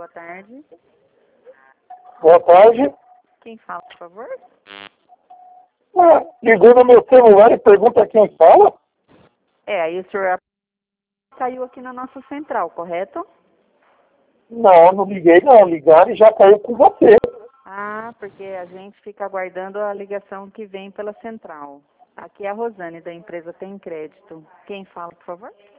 boa tarde. Boa tarde. Quem fala, por favor? Ligou no meu celular e pergunta quem fala? Aí o senhor caiu aqui na nossa central, correto? Não liguei não. Ligaram e já caiu com você. Porque a gente fica aguardando a ligação que vem pela central. Aqui é a Rosane, da empresa Tem Crédito. Quem fala, por favor?